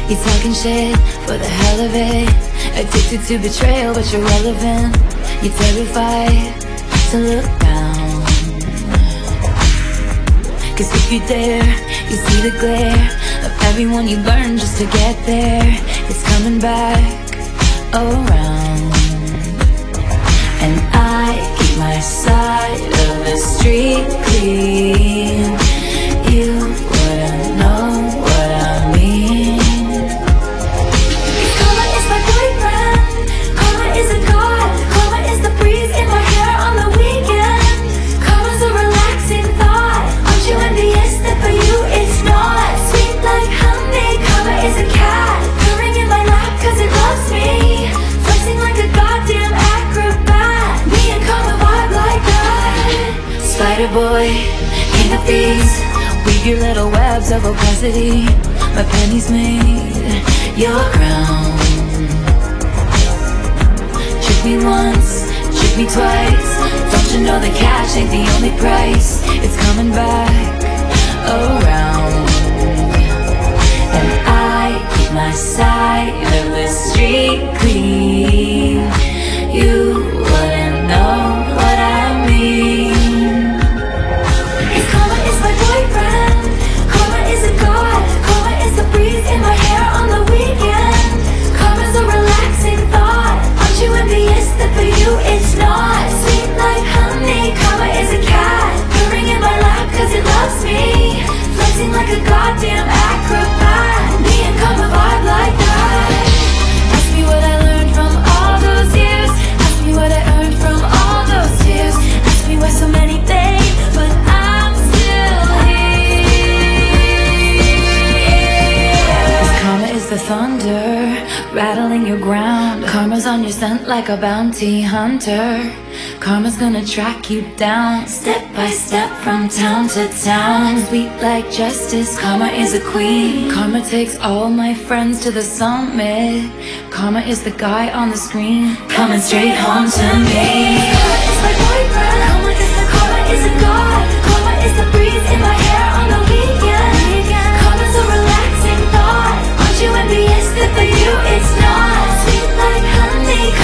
You talking shit for the hell of it. Addicted to betrayal, but you're relevant. You're terrified to look down. Cause if you dare, you see the glare of everyone you burn just to get there. It's coming back around. And I keep my side of the street clean. You wouldn't know what I mean. Karma is my boyfriend. Karma is a god. Karma is the breeze in my hair on the weekend. Karma's a relaxing thought. Aren't you envious that for you it's not? Sweet like honey. Karma is a cat purring in my lap cause it loves me. Flexing like a goddamn acrobat. Me and karma vibe like that. Spider boy, king of thieves. Weave your little webs of opacity. My pennies made your crown. Trick me once, trick me twice. Don't you know the cash ain't the only price? It's coming back around. And I keep my side of the street clean. You wouldn't know what I mean. Karma is my boyfriend. Karma is a god. Karma is the breeze in my hair on the weekend. Karma's a relaxing thought. Aren't you envious that for you it's not? Sweet like honey. Karma is a cat purring in my lap cause it loves me. Flexing like a goddamn acrobat. Me and karma vibe like that. Ask me what I learned from all those years. Ask me what I earned from all those tears. Ask me why so many fade, but I'm still here. 'Cause karma is the thunder rattling your ground. Karma's on your scent like a bounty hunter. Karma's gonna track you down, step by step from town to town. Sweet like justice, karma is a queen. Karma takes all my friends to the summit. Karma is the guy on the screen, coming straight home to me. Karma is my boyfriend. Karma is a god. Karma is the breeze in my hair on the weekend. Karma's a relaxing thought. Aren't you envious that for you it's not? Sweet like honey.